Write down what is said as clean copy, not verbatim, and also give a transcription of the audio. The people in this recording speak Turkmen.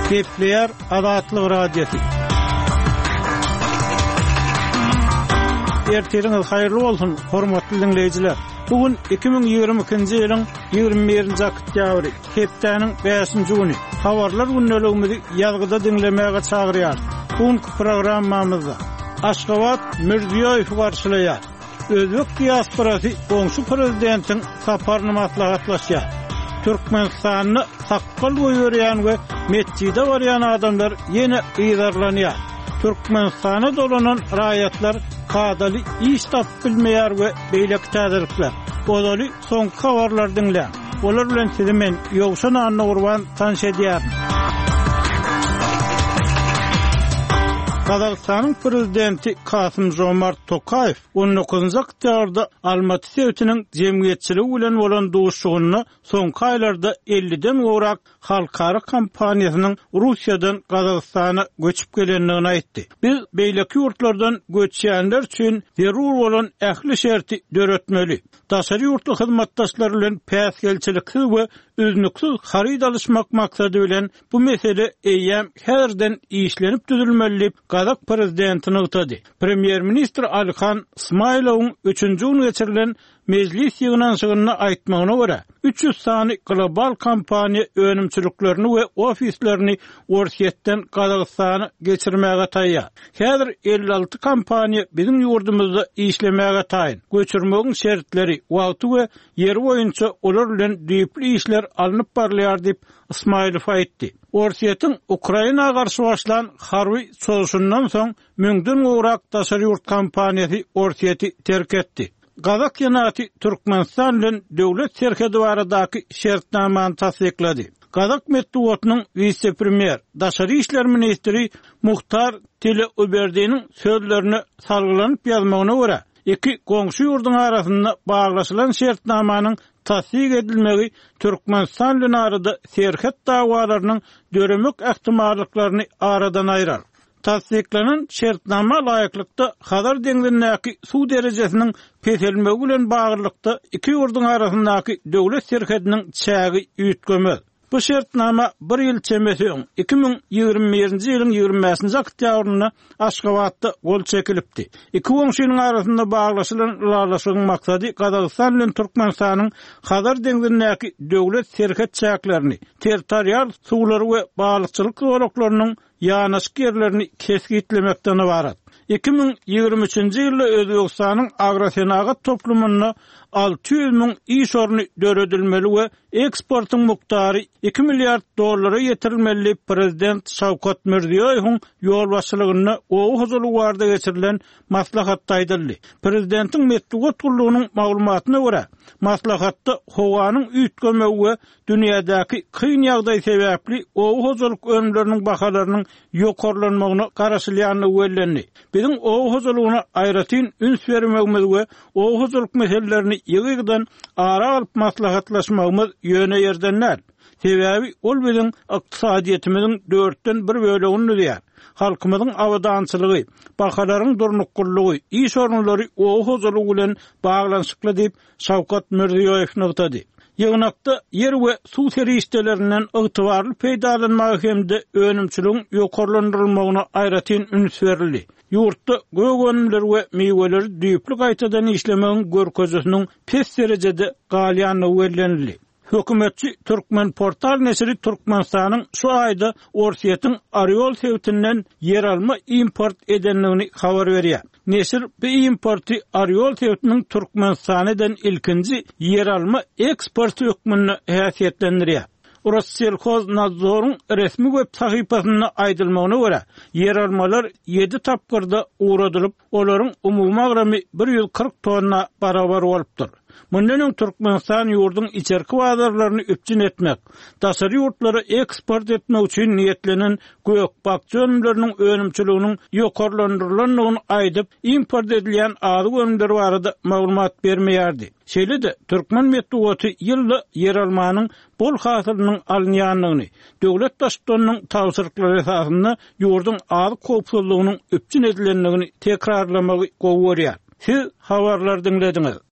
Kepler Adatlyk radiosu. Erteriňiz haýyrly bolsun, hormatly dinleýijiler. Bugün 2022-nji ýylyň 21-nji oktýabry, hepdeniň 5-nji güni. Habarlar günneligimizi ýazgyda dinlemäge çagyrýar. Bugünkü programmamyzda Aşgabat Mirziýoýew garşylaýar. Özbek diasporasy goňşy prezidentiň saparyny maslahatlaşýar. Türkmenistanyny saqqal goýýarýan we mescide barýan adamlar ýene ýydarlanýar. Türkmenistana dolanan raýatlar kadaly iş tap bilmeýär we beýlek täzelikler. Bodaly soňky habarlar dinleýär. Olar bilen sizi men Ýowşan Anna Gurban tanış edýär. Kazakstanyň prezidenti Kasym-Jomart Tokayew 19-njy oktýabrda Almaty sewtiniň jemgyýetçiligi bilen bolan duşugyny soňky aýlarda 50den gowrak halkara kampaniýasynyň Russiýadan Kazakstana göçüp gelendigini aýtdy. Biz beýleki ýurtlardan göçýänler üçin zerur bolan ähli şerti döretmeli. Daşary ýurtly hyzmatdaşlar bilen päsgelçilikli we üznüksiz haryt alışmak maksady bilen bu mesele eýýäm häzirden işlenip düzülmeli. Kazak prezidentini ýytady. Premier ministr Alykhan Ismailowyň 3-nji güni geçirilen meclis ýygnanşygyny aýtmagyna görä 300 sany global kompaniýa önümçiliklerini we ofislerini Orsiýetden Kazakstana geçirmäge taýýar. Häzir 56 kompaniýa bizim ýurdumyzda işlemäge taýyn. Göçürmegiň şertleri, wagty we ýeri boýunça olar bilen düýpli işler alınıp barlýar diýip Ismailow aýtdy. Orsiýetiň Ukraina garşy başlan harby soňundan soň 1000den gowrak daşary ýurt kompaniýasy Orsiýeti terk etdi. Kazak ýenaty Türkmenistan bilen döwlet serhedi baradaky şertnamany tasdiklady. Kazak medeniýetiniň vice-premier, daşary işler ministri Muhtar Teleuberdiniň sözlerini salgylanyp ýazmagyna görä, iki goňşy ýurdun arasynda baglaşylan şertnamanyň tasdik edilmegi Türkmenistan bilen arada serhet dawalarynyň döremek ähtimallyklaryny aradan aýrar. Tasdiklanan şertnama laýyklykda Hazar deňizindäki suw derejesiniň peselmegi bilen baglanykda iki ýurdun arasyndaky döwlet serhediniň çägi ýetgemez. Bu şertnama bir ýyl çemesi 2021-nji ýylyň 25-nji oktýabryna Aşgabatda gol çekilipdi. Iki goňşynyň arasynda baglaşylan ulalaşygyň maksady Kazakystan bilen Türkmenistanyň Hazar deňizindäki döwlet serhet çäklerini, territorial suwlary we balykçylyk zolaklarynyň ýanaşyk ýerlerini kesgitlemekden ibaret. 2023-nji ýylda Özbegistanyň agrosenagat toplumyna 600.000 iş orny döredilmeli we eksportyň muktary 2 milliard dollara ýetirilmeli. Prezident Şawkat Mirziýoýewiň ýol başçylygyna owu huzurly barda geçirilen maslahatda aýdyldy. Prezidentiň medeniýet gurulunyň maglumatyna görä, maslahatda howanyň üýtgemegi we dünýädäki kyn ýagdaý sebäpli owu huzurlyk önümleriniň bahalarynyň ýokarlanmagyna garaşylýanyny bellendi. Bizim owu huzurlygyna aýratyn üns bermegimiz we owu huzurlyk meselelerini ýygydan ara alyp maslahatlaşmagymyz ýöne ýerdenler. Sebäbi ol biziň ykdysadyýetimiziň 4den 1 bölegini diýär. Halkymyzyň awadançylygy, bahalaryň durnuklugy, iş ornlary owu huzurlygy bilen baglanyşykly diýip Şawkat Mirziýoýew ýytdy. Ýygnakda ýer we suw serişdelerinden ygtybarly peýdalanmagy hemde önümçiligiň ýokarlandyrylmagyna aýratyn üns berildi. Ýurtda gögönler we meýweler düýpli gaýtadan işlemegiň görkeziniň pes derejede galýanyny bellenildi. Hökümetçi Türkmen portal nesiri Türkmenistanyň şu aýda Orsiýetiň Aryol sewtinden yer alma import edenligini habar berýär. Nesir bu importy Aryol sewtiniň Türkmenistanydan ilkinji yer alma eksporty hökmüni häsiýetlendirýär. Rossiyelkoz Nadzoruň resmi web sahypasyna aýdylmagyna görä, yer almalar 7 tapgyrda uğradylyp, olaryň umumy agramy 140 tonna barabar bolupdyr. Mundan Türkmenistan ýurdun içerki bazarlaryny öpçün etmek, daşary ýurtlary eksport etmek üçin niýetlenen gökbakçy önümleriniň önümçiliginiň ýokarlandyrylanyny aýdyp, import edilýän ady önümler barada maglumat bermeýärdi. Şeýle-de Türkmen medeniýeti ýylda yer almanyň bol hasylynyň alınýanlygyny, döwlet başçylarynyň tawsyrlyklary esasynda ýurdun ady kopsuzlygynyň öpçün edilenligini tekrarlamagy gowy görýär. Siz habarlar dinlediňiz.